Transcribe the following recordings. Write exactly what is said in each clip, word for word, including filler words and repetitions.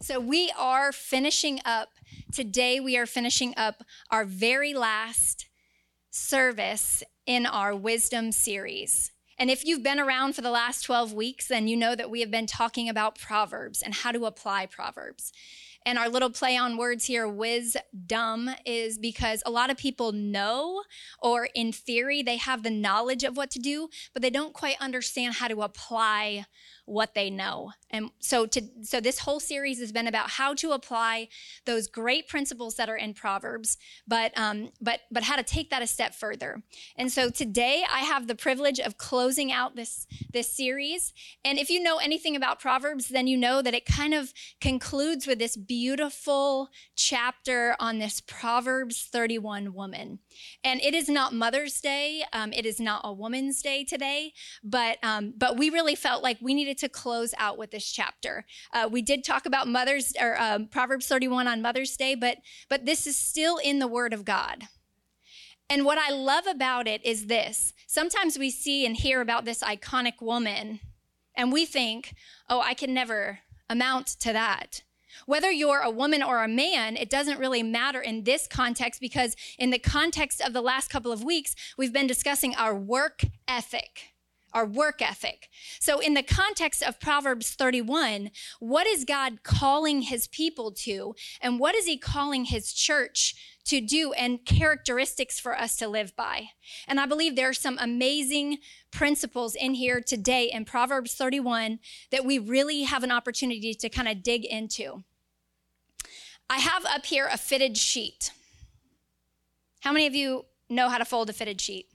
So we are finishing up, today we are finishing up our very last service in our wisdom series. And if you've been around for the last twelve weeks, then you know that we have been talking about Proverbs and how to apply Proverbs. And our little play on words here, wisdom, is because a lot of people know, or in theory, they have the knowledge of what to do, but they don't quite understand how to apply what they know. And so to, so this whole series has been about how to apply those great principles that are in Proverbs, but um, but but how to take that a step further. And so today I have the privilege of closing out this, this series. And if you know anything about Proverbs, then you know that it kind of concludes with this beautiful chapter on this Proverbs thirty-one woman. And it is not Mother's Day. Um, it is not a Woman's Day today, but um, but we really felt like we needed to close out with this chapter. Uh, we did talk about Mother's or um, Proverbs thirty-one on Mother's Day, but but this is still in the Word of God. And what I love about it is this. Sometimes we see and hear about this iconic woman, and we think, oh, I can never amount to that. Whether you're a woman or a man, it doesn't really matter in this context, because in the context of the last couple of weeks, we've been discussing our work ethic. Our work ethic. So in the context of Proverbs thirty-one, what is God calling his people to? And what is he calling his church to do, and characteristics for us to live by? And I believe there are some amazing principles in here today in Proverbs thirty-one that we really have an opportunity to kind of dig into. I have up here a fitted sheet. How many of you know how to fold a fitted sheet?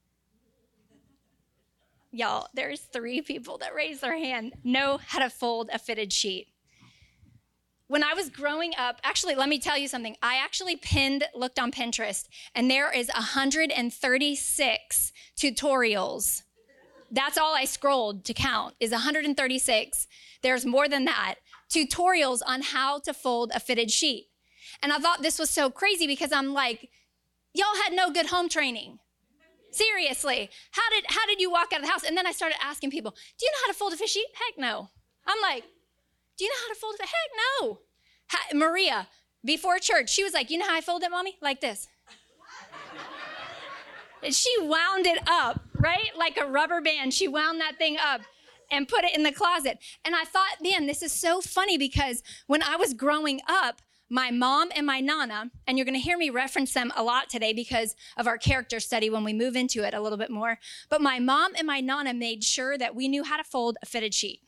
Y'all, there's three people that raise their hand, know how to fold a fitted sheet. When I was growing up, actually, let me tell you something. I actually pinned, looked on Pinterest, and there is one hundred thirty-six tutorials. That's all I scrolled to count, is one hundred thirty-six. There's more than that. Tutorials on how to fold a fitted sheet. And I thought this was so crazy because I'm like, y'all had no good home training. Seriously, how did how did you walk out of the house? And then I started asking people, do you know how to fold a fish sheet? Heck no. I'm like, do you know how to fold a fish? Heck no. Ha- Maria, before church, she was like, you know how I fold it, Mommy? Like this. And she wound it up, right? Like a rubber band. She wound that thing up and put it in the closet. And I thought, man, this is so funny, because when I was growing up, my mom and my nana, and you're going to hear me reference them a lot today because of our character study when we move into it a little bit more, but my mom and my nana made sure that we knew how to fold a fitted sheet.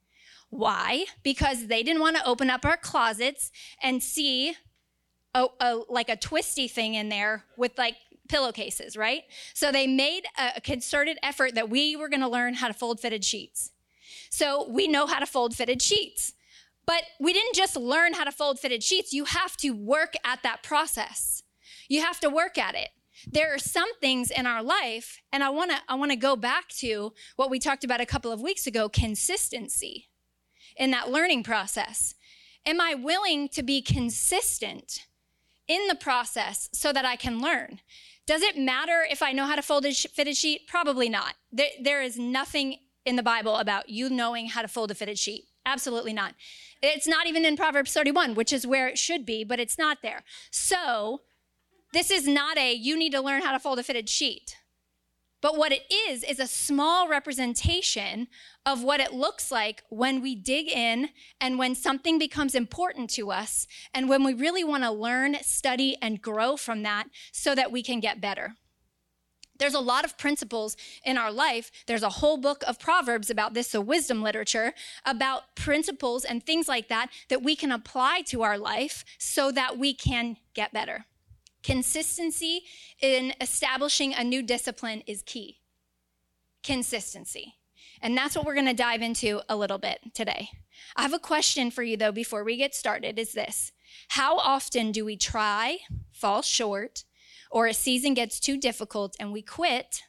Why? Because they didn't want to open up our closets and see a, a, like a twisty thing in there with like pillowcases, right? So they made a concerted effort that we were going to learn how to fold fitted sheets. So we know how to fold fitted sheets. But we didn't just learn how to fold fitted sheets. You have to work at that process. You have to work at it. There are some things in our life, and I want to I want to go back to what we talked about a couple of weeks ago, consistency in that learning process. Am I willing to be consistent in the process so that I can learn? Does it matter if I know how to fold a fitted sheet? Probably not. There, there is nothing in the Bible about you knowing how to fold a fitted sheet. Absolutely not. It's not even in Proverbs thirty-one, which is where it should be, but it's not there. So this is not a, you need to learn how to fold a fitted sheet. But what it is, is a small representation of what it looks like when we dig in and when something becomes important to us and when we really want to learn, study, and grow from that so that we can get better. There's a lot of principles in our life. There's a whole book of Proverbs about this, so wisdom literature, about principles and things like that that we can apply to our life so that we can get better. Consistency in establishing a new discipline is key. Consistency. And that's what we're going to dive into a little bit today. I have a question for you, though, before we get started, is this. How often do we try, fall short, or a season gets too difficult and we quit,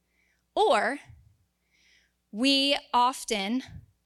or we often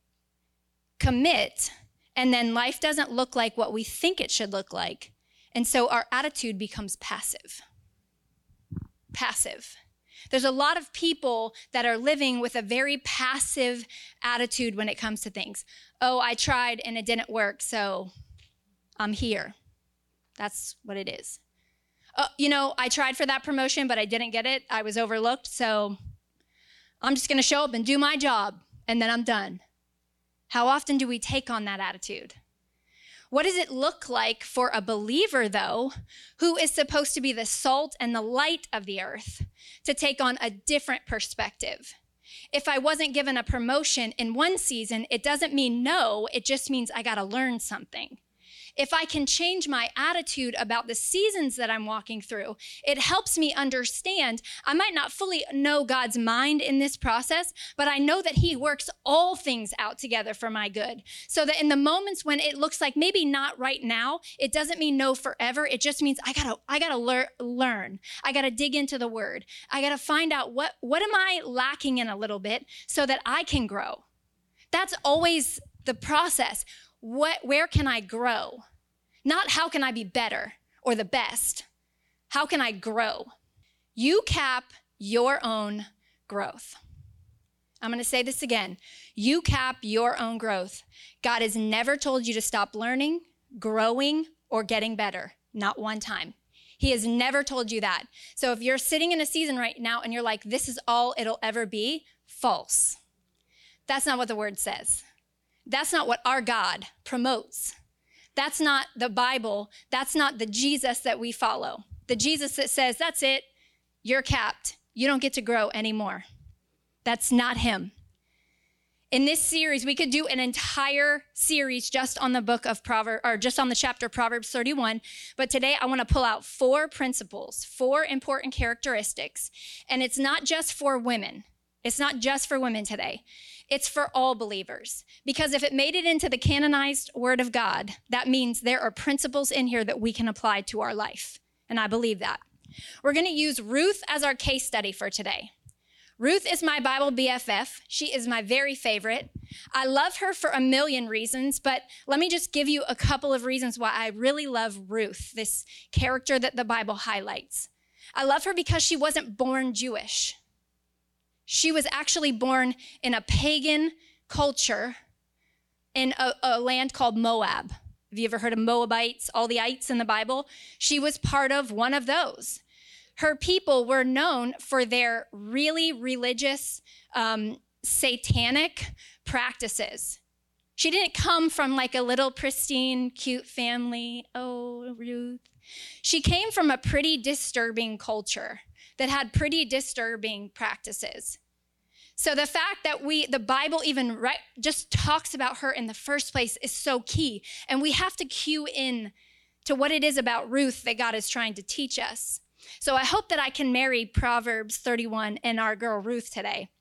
commit and then life doesn't look like what we think it should look like, and so our attitude becomes passive. Passive. There's a lot of people that are living with a very passive attitude when it comes to things. Oh, I tried and it didn't work, so I'm here. That's what it is. Oh, you know, I tried for that promotion, but I didn't get it. I was overlooked, so I'm just going to show up and do my job, and then I'm done. How often do we take on that attitude? What does it look like for a believer, though, who is supposed to be the salt and the light of the earth, to take on a different perspective? If I wasn't given a promotion in one season, it doesn't mean no, it just means I got to learn something. If I can change my attitude about the seasons that I'm walking through, it helps me understand I might not fully know God's mind in this process, but I know that he works all things out together for my good. So that in the moments when it looks like maybe not right now, it doesn't mean no forever. It just means I gotta, I gotta lear- learn. I gotta dig into the word. I gotta find out what, what am I lacking in a little bit so that I can grow. That's always the process. What, where can I grow? Not how can I be better or the best. How can I grow? You cap your own growth. I'm going to say this again. You cap your own growth. God has never told you to stop learning, growing, or getting better. Not one time. He has never told you that. So if you're sitting in a season right now and you're like, this is all it'll ever be, false. That's not what the word says. That's not what our God promotes. That's not the Bible. That's not the Jesus that we follow. The Jesus that says, that's it, you're capped. You don't get to grow anymore. That's not him. In this series, we could do an entire series just on the book of Proverbs, or just on the chapter Proverbs thirty-one. But today I want to pull out four principles, four important characteristics. And it's not just for women. It's not just for women today. It's for all believers. Because if it made it into the canonized word of God, that means there are principles in here that we can apply to our life. And I believe that. We're going to use Ruth as our case study for today. Ruth is my Bible B F F. She is my very favorite. I love her for a million reasons, but let me just give you a couple of reasons why I really love Ruth, this character that the Bible highlights. I love her because she wasn't born Jewish. She was actually born in a pagan culture in a, a land called Moab. Have you ever heard of Moabites, all the ites in the Bible? She was part of one of those. Her people were known for their really religious, um, satanic practices. She didn't come from like a little pristine, cute family. Oh, Ruth. She came from a pretty disturbing culture that had pretty disturbing practices. So the fact that we, the Bible even right, just talks about her in the first place is so key. And we have to cue in to what it is about Ruth that God is trying to teach us. So I hope that I can marry Proverbs thirty-one and our girl Ruth today.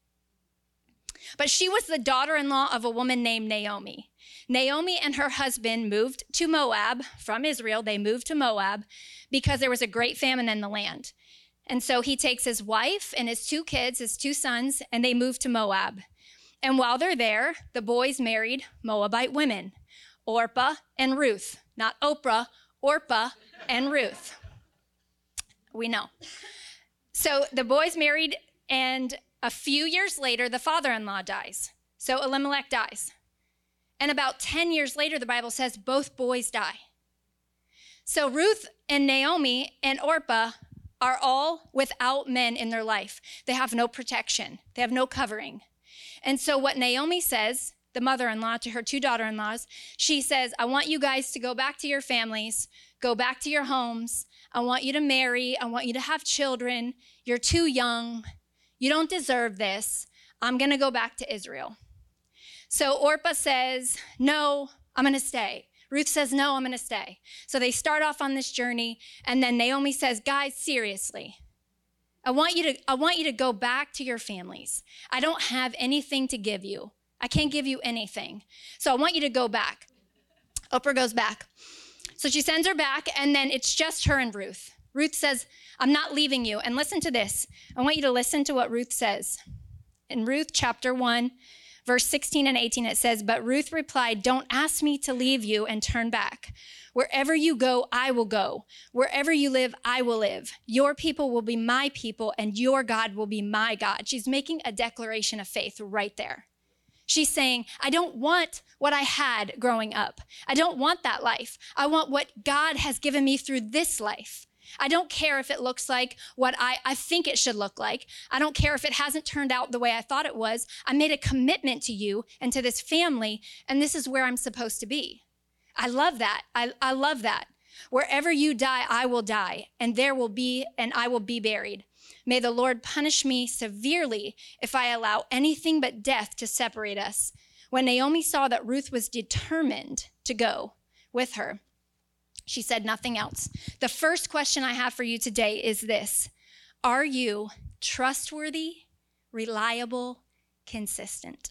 But she was the daughter-in-law of a woman named Naomi. Naomi and her husband moved to Moab from Israel. They moved to Moab because there was a great famine in the land. And so he takes his wife and his two kids, his two sons, and they move to Moab. And while they're there, the boys married Moabite women, Orpah and Ruth. Not Oprah, Orpah and Ruth. We know. So the boys married, and a few years later, the father-in-law dies. So Elimelech dies. And about ten years later, the Bible says both boys die. So Ruth and Naomi and Orpah are all without men in their life. They have no protection. They have no covering. And so what Naomi says, the mother-in-law to her two daughter-in-laws, she says, I want you guys to go back to your families, go back to your homes. I want you to marry. I want you to have children. You're too young. You don't deserve this. I'm going to go back to Israel. So Orpah says, no, I'm going to stay. Ruth says, no, I'm going to stay. So they start off on this journey. And then Naomi says, guys, seriously, I want you to, I want you to go back to your families. I don't have anything to give you. I can't give you anything. So I want you to go back. Oprah goes back. So she sends her back, and then it's just her and Ruth. Ruth says, I'm not leaving you. And listen to this. I want you to listen to what Ruth says. In Ruth chapter one, Verse sixteen and eighteen, it says, but Ruth replied, don't ask me to leave you and turn back. Wherever you go, I will go. Wherever you live, I will live. Your people will be my people, and your God will be my God. She's making a declaration of faith right there. She's saying, I don't want what I had growing up. I don't want that life. I want what God has given me through this life. I don't care if it looks like what I, I think it should look like. I don't care if it hasn't turned out the way I thought it was. I made a commitment to you and to this family, and this is where I'm supposed to be. I love that. I, I love that. Wherever you die, I will die, and there will be, and I will be buried. May the Lord punish me severely if I allow anything but death to separate us. When Naomi saw that Ruth was determined to go with her, she said nothing else. The first question I have for you today is this: are you trustworthy, reliable, consistent?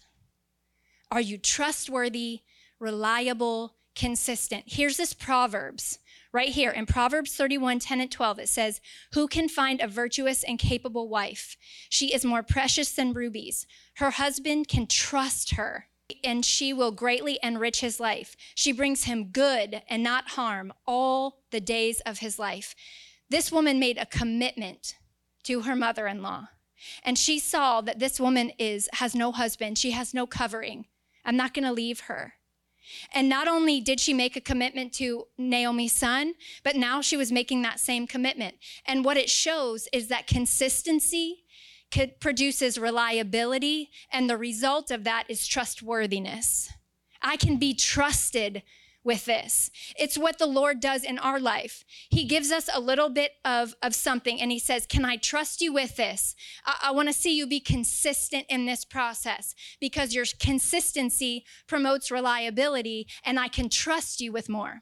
Are you trustworthy, reliable, consistent? Here's this Proverbs right here in Proverbs thirty-one, ten and twelve. It says, who can find a virtuous and capable wife? She is more precious than rubies. Her husband can trust her, and she will greatly enrich his life. She brings him good and not harm all the days of his life. This woman made a commitment to her mother-in-law, and she saw that this woman is has no husband. She has no covering. I'm not going to leave her. And not only did she make a commitment to Naomi's son, but now she was making that same commitment. And what it shows is that consistency produces reliability, and the result of that is trustworthiness. I can be trusted with this. It's what the Lord does in our life. He gives us a little bit of, of something, and he says, can I trust you with this? I, I want to see you be consistent in this process, because your consistency promotes reliability, and I can trust you with more.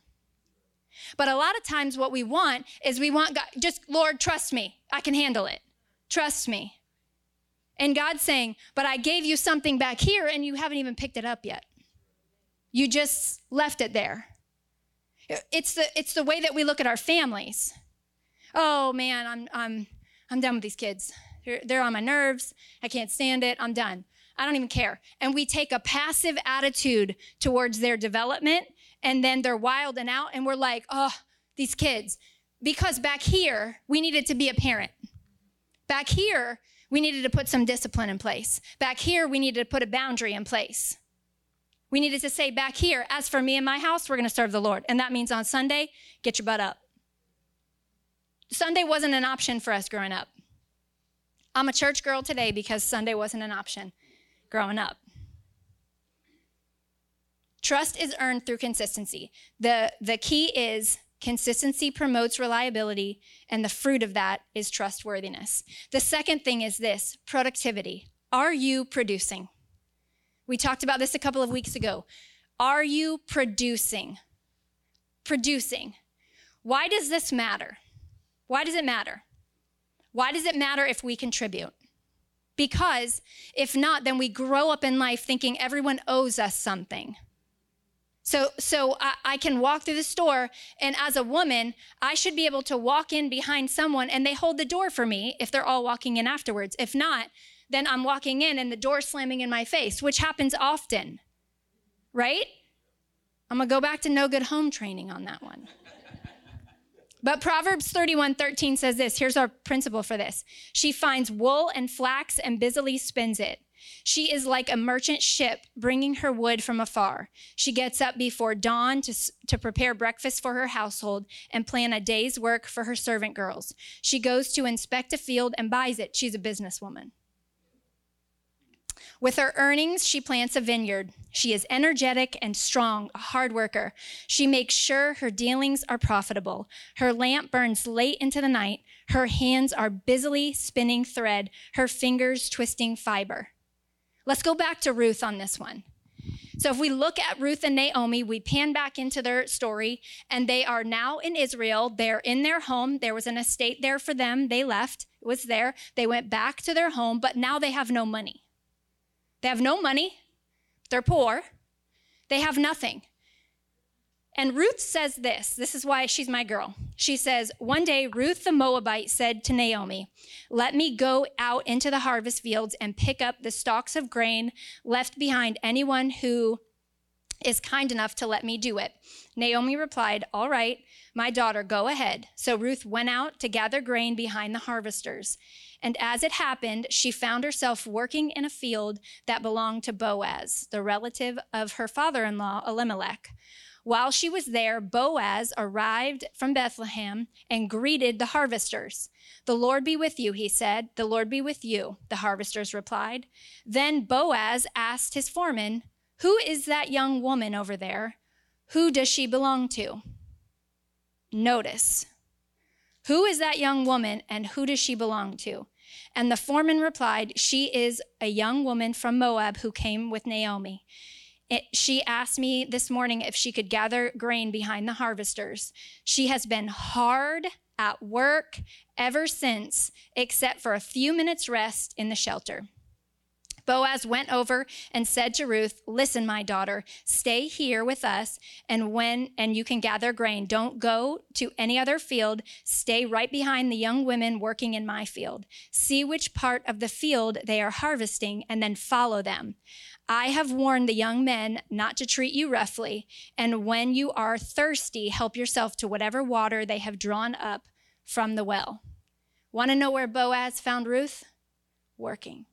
But a lot of times what we want is we want God, just, Lord, trust me. I can handle it. Trust me. And God's saying, but I gave you something back here, and you haven't even picked it up yet. You just left it there. It's the it's the way that we look at our families. Oh man, I'm I'm I'm done with these kids. They're, they're on my nerves. I can't stand it. I'm done. I don't even care. And we take a passive attitude towards their development, and then they're wilding out, and we're like, oh, these kids. Because back here, we needed to be a parent. Back here, we needed to put some discipline in place. Back here, we needed to put a boundary in place. We needed to say back here, as for me and my house, we're going to serve the Lord. And that means on Sunday, get your butt up. Sunday wasn't an option for us growing up. I'm a church girl today because Sunday wasn't an option growing up. Trust is earned through consistency. The, the key is consistency promotes reliability, and the fruit of that is trustworthiness. The second thing is this: productivity. Are you producing? We talked about this a couple of weeks ago. Are you producing? Producing. Why does this matter? Why does it matter? Why does it matter if we contribute? Because if not, then we grow up in life thinking everyone owes us something. So, so I, I can walk through the store, and as a woman, I should be able to walk in behind someone, and they hold the door for me if they're all walking in afterwards. If not, then I'm walking in and the door slamming in my face, which happens often, right? I'm gonna go back to no good home training on that one. But Proverbs thirty-one thirteen says this. Here's our principle for this. She finds wool and flax and busily spins it. She is like a merchant ship bringing her wood from afar. She gets up before dawn to, to prepare breakfast for her household and plan a day's work for her servant girls. She goes to inspect a field and buys it. She's a businesswoman. With her earnings, she plants a vineyard. She is energetic and strong, a hard worker. She makes sure her dealings are profitable. Her lamp burns late into the night. Her hands are busily spinning thread, her fingers twisting fiber. Let's go back to Ruth on this one. So if we look at Ruth and Naomi, we pan back into their story, and they are now in Israel. They're in their home. There was an estate there for them. They left. It was there. They went back to their home, but now they have no money. They have no money. They're poor. They have nothing. And Ruth says this. This is why she's my girl. She says, one day Ruth the Moabite said to Naomi, let me go out into the harvest fields and pick up the stalks of grain left behind anyone who is kind enough to let me do it. Naomi replied, all right, my daughter, go ahead. So Ruth went out to gather grain behind the harvesters. And as it happened, she found herself working in a field that belonged to Boaz, the relative of her father-in-law, Elimelech. While she was there, Boaz arrived from Bethlehem and greeted the harvesters. The Lord be with you, he said. The Lord be with you, the harvesters replied. Then Boaz asked his foreman, who is that young woman over there? Who does she belong to? Notice, who is that young woman and who does she belong to? And the foreman replied, she is a young woman from Moab who came with Naomi. It, she asked me this morning if she could gather grain behind the harvesters. She has been hard at work ever since, except for a few minutes rest in the shelter. Boaz went over and said to Ruth, listen, my daughter, stay here with us, and when and you can gather grain. Don't go to any other field. Stay right behind the young women working in my field. See which part of the field they are harvesting, and then follow them. I have warned the young men not to treat you roughly, and when you are thirsty, help yourself to whatever water they have drawn up from the well. Want to know where Boaz found Ruth? Working.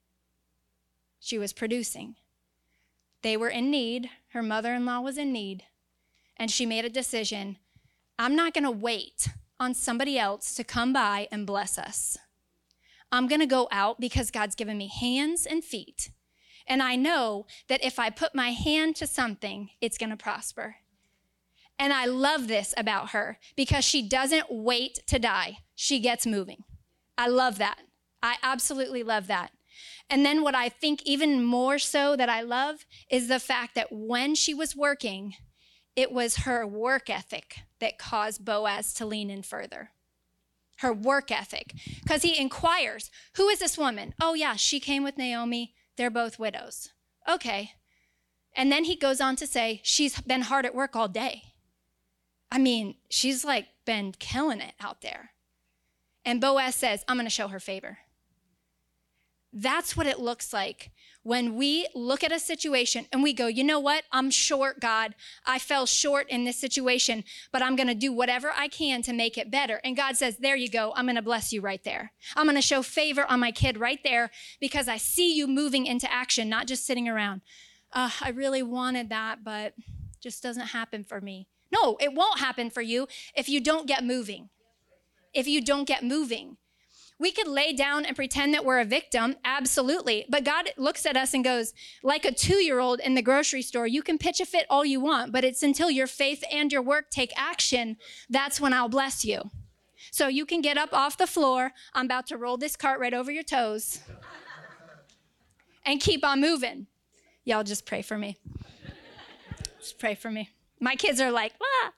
She was producing. They were in need. Her mother-in-law was in need. And she made a decision. I'm not going to wait on somebody else to come by and bless us. I'm going to go out because God's given me hands and feet. And I know that if I put my hand to something, it's going to prosper. And I love this about her because she doesn't wait to die. She gets moving. I love that. I absolutely love that. And then what I think even more so that I love is the fact that when she was working, it was her work ethic that caused Boaz to lean in further. Her work ethic. Because he inquires, who is this woman? Oh yeah, she came with Naomi. They're both widows. Okay. And then he goes on to say, she's been hard at work all day. I mean, she's like been killing it out there. And Boaz says, I'm going to show her favor. That's what it looks like when we look at a situation and we go, you know what? I'm short, God. I fell short in this situation, but I'm going to do whatever I can to make it better. And God says, there you go. I'm going to bless you right there. I'm going to show favor on my kid right there because I see you moving into action, not just sitting around. Uh, I really wanted that, but just doesn't happen for me. No, it won't happen for you if you don't get moving. If you don't get moving. We could lay down and pretend that we're a victim, absolutely. But God looks at us and goes, like a two-year-old in the grocery store, you can pitch a fit all you want, but it's until your faith and your work take action, that's when I'll bless you. So you can get up off the floor. I'm about to roll this cart right over your toes and keep on moving. Y'all just pray for me. Just pray for me. My kids are like, ah.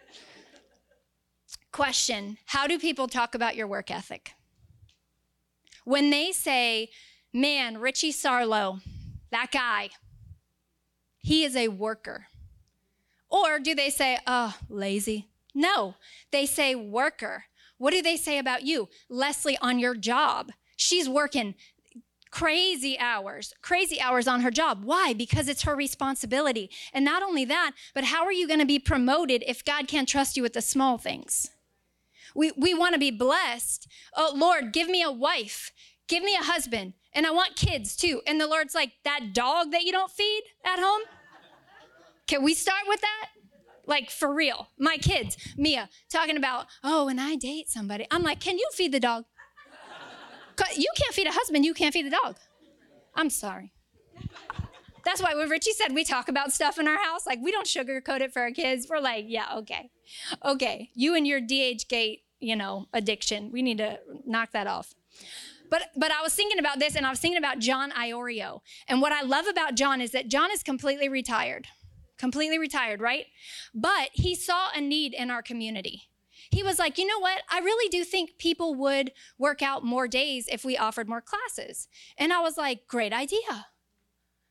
Question, how do people talk about your work ethic? When they say, man, Richie Sarlo, that guy, he is a worker. Or do they say, oh, lazy? No, they say worker. What do they say about you? Leslie, on your job, she's working crazy hours, crazy hours on her job. Why? Because it's her responsibility. And not only that, but how are you going to be promoted if God can't trust you with the small things? We we want to be blessed. Oh, Lord, give me a wife. Give me a husband. And I want kids too. And the Lord's like, that dog that you don't feed at home? Can we start with that? Like for real. My kids, Mia, talking about, oh, when I date somebody. I'm like, can you feed the dog? You can't feed a husband. You can't feed the dog. I'm sorry. That's why when Richie said we talk about stuff in our house, like we don't sugarcoat it for our kids. We're like, yeah, okay. Okay, you and your D H gate, you know, addiction. We need to knock that off. But but I was thinking about this, and I was thinking about John Iorio. And what I love about John is that John is completely retired. Completely retired, right? But he saw a need in our community. He was like, you know what? I really do think people would work out more days if we offered more classes. And I was like, great idea.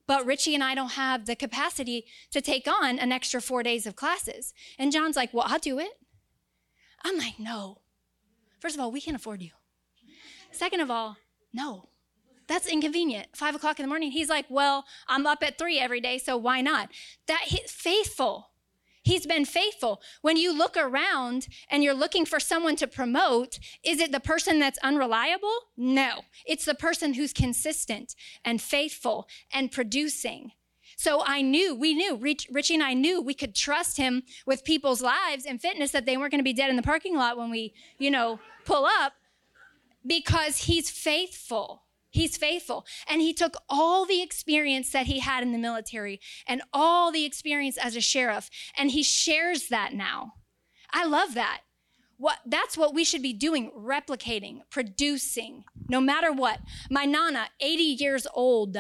but Richie and I don't have the capacity to take on an extra four days of classes. And John's like, well, I'll do it. I'm like, no. First of all, we can't afford you. Second of all, no. That's inconvenient. Five o'clock in the morning. He's like, well, I'm up at three every day, so why not? That he's faithful. He's been faithful. When you look around and you're looking for someone to promote, is it the person that's unreliable? No. It's the person who's consistent and faithful and producing. So I knew, we knew, Rich, Richie and I knew we could trust him with people's lives and fitness, that they weren't going to be dead in the parking lot when we, you know, pull up, because he's faithful. He's faithful. And he took all the experience that he had in the military and all the experience as a sheriff, and he shares that now. I love that. What, that's what we should be doing, replicating, producing, no matter what. My Nana, eighty years old.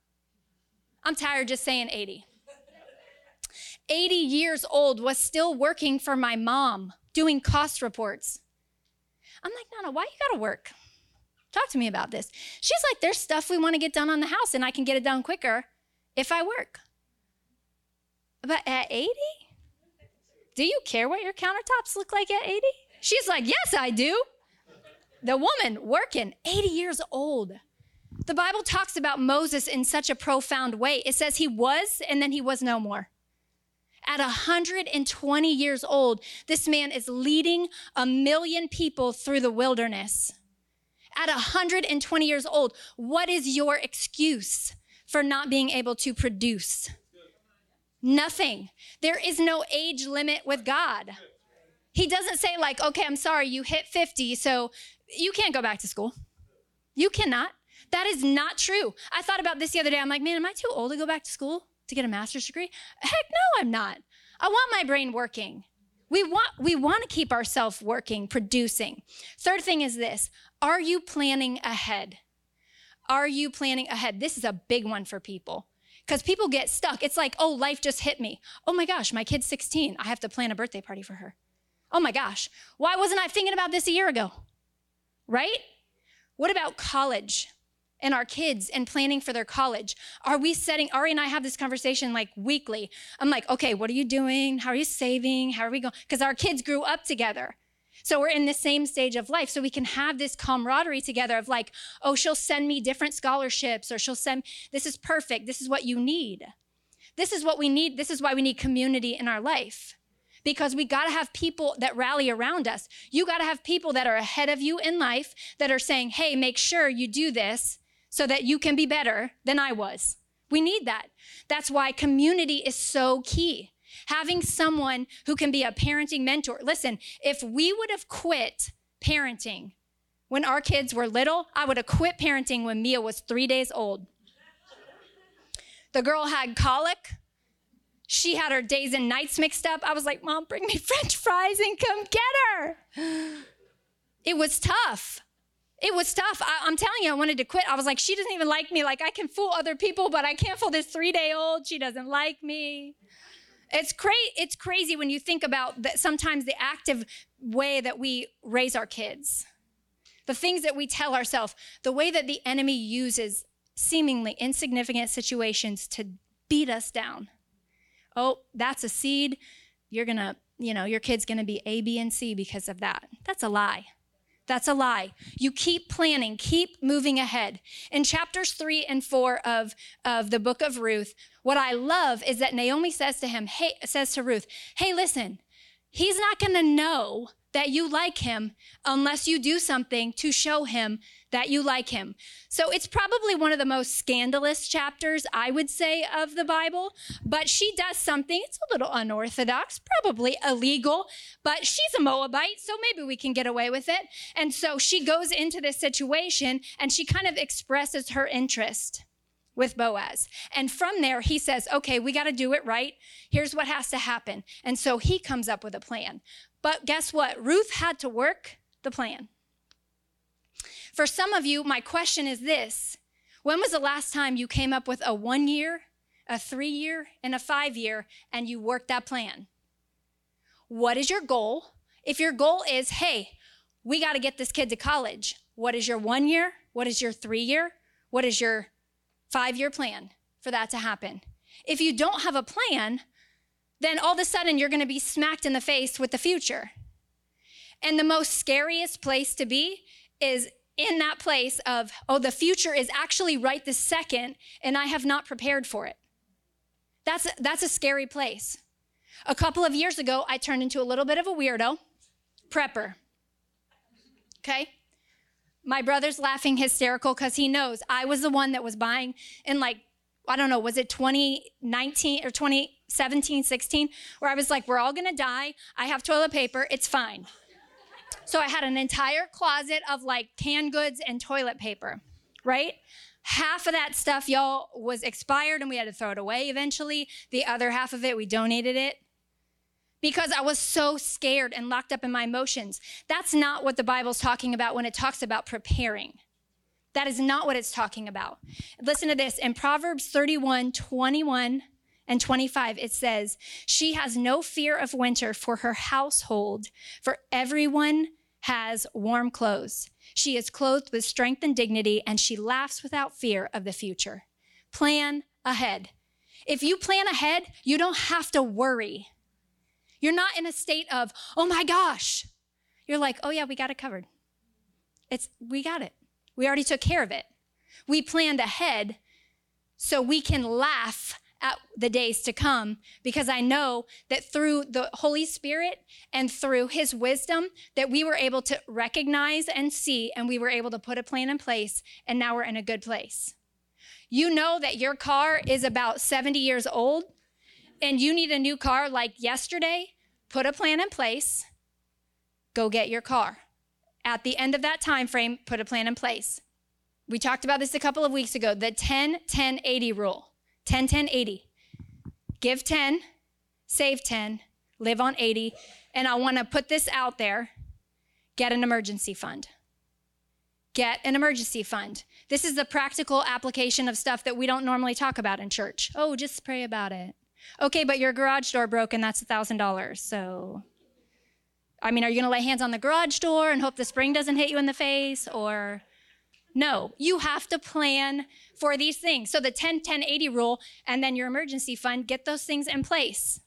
I'm tired just saying eighty. eighty years old, was still working for my mom, doing cost reports. I'm like, Nana, why you gotta work? Talk to me about this. She's like, there's stuff we want to get done on the house, and I can get it done quicker if I work. But at eighty? Do you care what your countertops look like at eighty? She's like, yes, I do. The woman working, eighty years old. The Bible talks about Moses in such a profound way. It says he was, and then he was no more. At one hundred twenty years old, this man is leading a million people through the wilderness. At one hundred twenty years old, what is your excuse for not being able to produce? Nothing. There is no age limit with God. He doesn't say like, okay, I'm sorry, you hit fifty, so you can't go back to school. You cannot. That is not true. I thought about this the other day. I'm like, man, am I too old to go back to school to get a master's degree? Heck no, I'm not. I want my brain working. We want, we want to keep ourselves working, producing. Third thing is this. Are you planning ahead? Are you planning ahead? This is a big one for people, because people get stuck. It's like, oh, life just hit me. Oh my gosh, my kid's sixteen. I have to plan a birthday party for her. Oh my gosh, why wasn't I thinking about this a year ago? Right? What about college and our kids and planning for their college? Are we setting, Ari and I have this conversation like weekly. I'm like, okay, what are you doing? How are you saving? How are we going? Because our kids grew up together. So we're in the same stage of life. So we can have this camaraderie together of like, oh, she'll send me different scholarships, or she'll send, this is perfect. This is what you need. This is what we need. This is why we need community in our life, because we got to have people that rally around us. You got to have people that are ahead of you in life that are saying, hey, make sure you do this so that you can be better than I was. We need that. That's why community is so key. Having someone who can be a parenting mentor. Listen, if we would have quit parenting when our kids were little, I would have quit parenting when Mia was three days old. The girl had colic. She had her days and nights mixed up. I was like, Mom, bring me French fries and come get her. It was tough. It was tough. I, I'm telling you, I wanted to quit. I was like, she doesn't even like me. Like, I can fool other people, but I can't fool this three-day-old. She doesn't like me. It's cra- It's crazy when you think about that. Sometimes the active way that we raise our kids, the things that we tell ourselves, the way that the enemy uses seemingly insignificant situations to beat us down. Oh, that's a seed. You're going to, you know, your kid's going to be A, B, and C because of that. That's a lie. That's a lie. You keep planning, keep moving ahead. In chapters three and four of, of the book of Ruth, what I love is that Naomi says to him, hey, says to Ruth, hey, listen, he's not going to know that you like him unless you do something to show him that you like him. So it's probably one of the most scandalous chapters, I would say, of the Bible, but she does something. It's a little unorthodox, probably illegal, but she's a Moabite, so maybe we can get away with it. And so she goes into this situation and she kind of expresses her interest with Boaz. And from there, he says, okay, we got to do it right. Here's what has to happen. And so he comes up with a plan. But guess what? Ruth had to work the plan. For some of you, my question is this. When was the last time you came up with a one year, a three year, and a five year, and you worked that plan? What is your goal? If your goal is, hey, we got to get this kid to college, what is your one year? What is your three year? What is your five year plan for that to happen. If you don't have a plan, then all of a sudden you're going to be smacked in the face with the future. And the most scariest place to be is in that place of, oh, the future is actually right this second, and I have not prepared for it. That's, that's a scary place. A couple of years ago, I turned into a little bit of a weirdo, prepper, okay? My brother's laughing hysterical because he knows I was the one that was buying in like, I don't know, was it twenty nineteen or twenty seventeen, sixteen, where I was like, we're all gonna die. I have toilet paper, it's fine. So I had an entire closet of like canned goods and toilet paper, right? Half of that stuff, y'all, was expired and we had to throw it away eventually. The other half of it, we donated it because I was so scared and locked up in my emotions. That's not what the Bible's talking about when it talks about preparing. That is not what it's talking about. Listen to this. In Proverbs thirty-one, twenty-one and twenty-five, it says, she has no fear of winter for her household, for everyone has warm clothes. She is clothed with strength and dignity, and she laughs without fear of the future. Plan ahead. If you plan ahead, you don't have to worry. You're not in a state of, oh my gosh. You're like, oh yeah, we got it covered. It's, we got it. We already took care of it. We planned ahead so we can laugh at the days to come, because I know that through the Holy Spirit and through his wisdom that we were able to recognize and see, and we were able to put a plan in place, and now we're in a good place. You know that your car is about seventy years old and you need a new car like yesterday. Put a plan in place, go get your car. At the end of that time frame, put a plan in place. We talked about this a couple of weeks ago, the ten ten eighty rule. ten ten eighty. Give ten, save ten, live on eighty. And I want to put this out there. Get an emergency fund. Get an emergency fund. This is the practical application of stuff that we don't normally talk about in church. Oh, just pray about it. Okay, but your garage door broke and that's one thousand dollars. So, I mean, are you going to lay hands on the garage door and hope the spring doesn't hit you in the face? Or no, you have to plan for these things. So the ten ten eighty rule and then your emergency fund, get those things in place.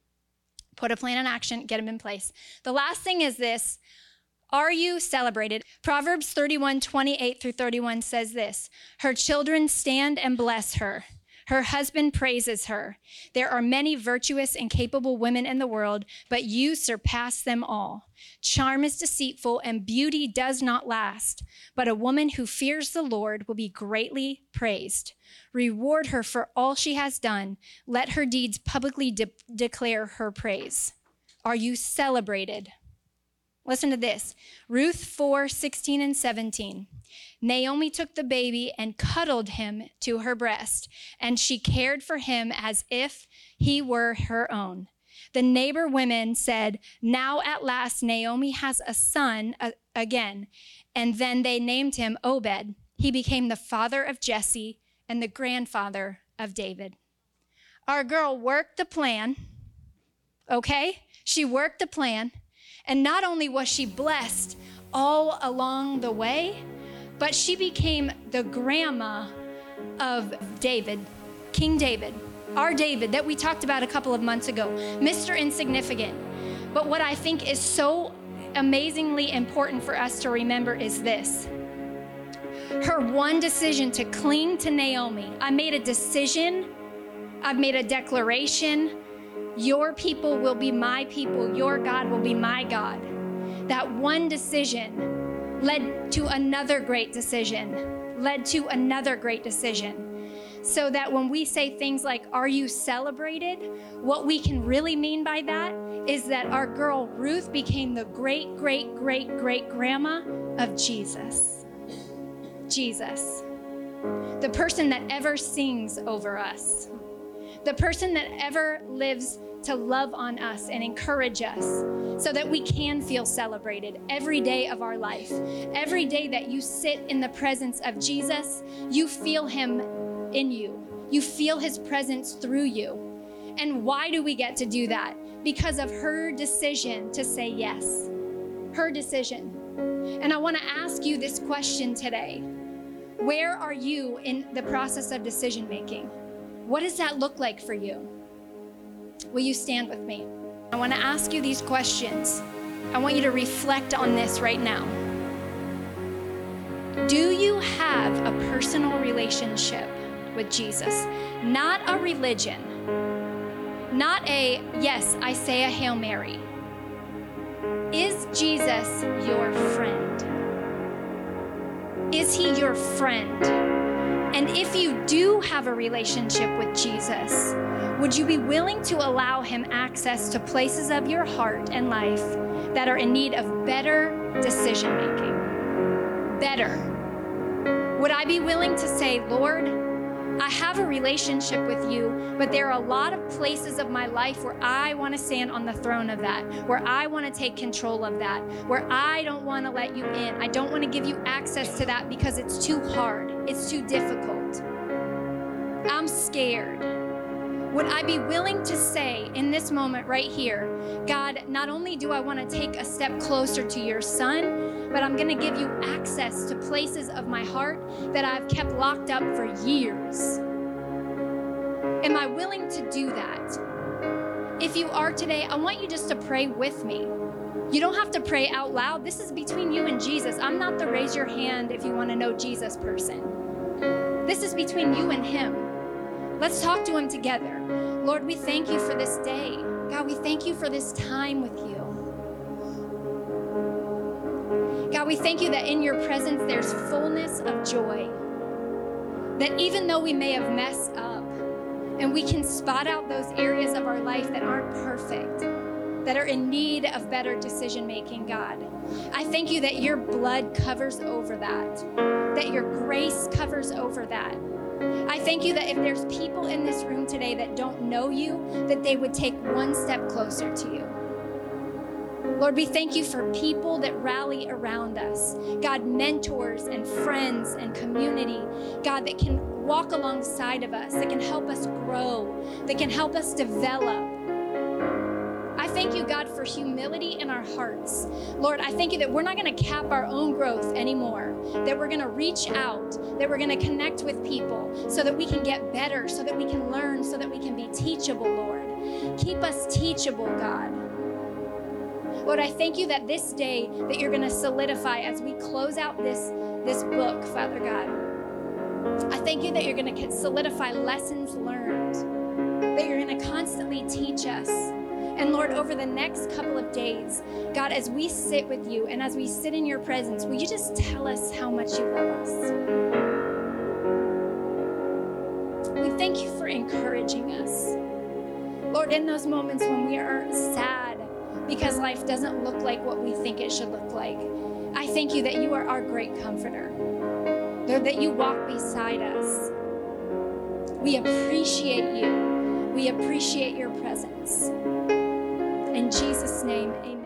Put a plan in action, get them in place. The last thing is this. Are you celebrated? Proverbs thirty-one, twenty-eight through thirty-one says this. Her children stand and bless her. Her husband praises her. There are many virtuous and capable women in the world, but you surpass them all. Charm is deceitful and beauty does not last, but a woman who fears the Lord will be greatly praised. Reward her for all she has done. Let her deeds publicly de- declare her praise. Are you celebrated? Listen to this. Ruth four, sixteen and seventeen. Naomi took the baby and cuddled him to her breast, and she cared for him as if he were her own. The neighbor women said, now at last Naomi has a son uh, again. And then they named him Obed. He became the father of Jesse and the grandfather of David. Our girl worked the plan, okay? She worked the plan. And not only was she blessed all along the way, but she became the grandma of David, King David, our David that we talked about a couple of months ago, Mister Insignificant. But what I think is so amazingly important for us to remember is this. Her one decision to cling to Naomi. I made a decision. I've made a declaration. Your people will be my people. Your God will be my God. That one decision led to another great decision, led to another great decision. So that when we say things like, are you celebrated? What we can really mean by that is that our girl Ruth became the great, great, great, great grandma of Jesus. Jesus. The person that ever sings over us. The person that ever lives to love on us and encourage us so that we can feel celebrated every day of our life. Every day that you sit in the presence of Jesus, you feel him in you. You feel his presence through you. And why do we get to do that? Because of her decision to say yes. Her decision. And I want to ask you this question today. Where are you in the process of decision making? What does that look like for you? Will you stand with me? I want to ask you these questions. I want you to reflect on this right now. Do you have a personal relationship with Jesus? Not a religion. Not a, yes, I say a Hail Mary. Is Jesus your friend? Is he your friend? And if you do have a relationship with Jesus, would you be willing to allow him access to places of your heart and life that are in need of better decision making? Better. Would I be willing to say, Lord, I have a relationship with you, but there are a lot of places of my life where I want to stand on the throne of that, where I want to take control of that, where I don't want to let you in. I don't want to give you access to that because it's too hard. It's too difficult. I'm scared. Would I be willing to say in this moment right here, God, not only do I want to take a step closer to your son, but I'm going to give you access to places of my heart that I've kept locked up for years. Am I willing to do that? If you are today, I want you just to pray with me. You don't have to pray out loud. This is between you and Jesus. I'm not the raise your hand if you want to know Jesus person. This is between you and him. Let's talk to him together. Lord, we thank you for this day. God, we thank you for this time with you. God, we thank you that in your presence there's fullness of joy. That even though we may have messed up and we can spot out those areas of our life that aren't perfect, that are in need of better decision making, God, I thank you that your blood covers over that, that your grace covers over that. I thank you that if there's people in this room today that don't know you, that they would take one step closer to you. Lord, we thank you for people that rally around us. God, mentors and friends and community, God, that can walk alongside of us, that can help us grow, that can help us develop. I thank you, God, for humility in our hearts. Lord, I thank you that we're not going to cap our own growth anymore, that we're going to reach out, that we're going to connect with people so that we can get better, so that we can learn, so that we can be teachable, Lord. Keep us teachable, God. Lord, I thank you that this day that you're going to solidify as we close out this, this book, Father God. I thank you that you're going to solidify lessons learned, that you're going to constantly teach us. And Lord, over the next couple of days, God, as we sit with you and as we sit in your presence, will you just tell us how much you love us? We thank you for encouraging us. Lord, in those moments when we are sad because life doesn't look like what we think it should look like, I thank you that you are our great comforter. Lord, that you walk beside us. We appreciate you. We appreciate your presence. In Jesus' name, amen.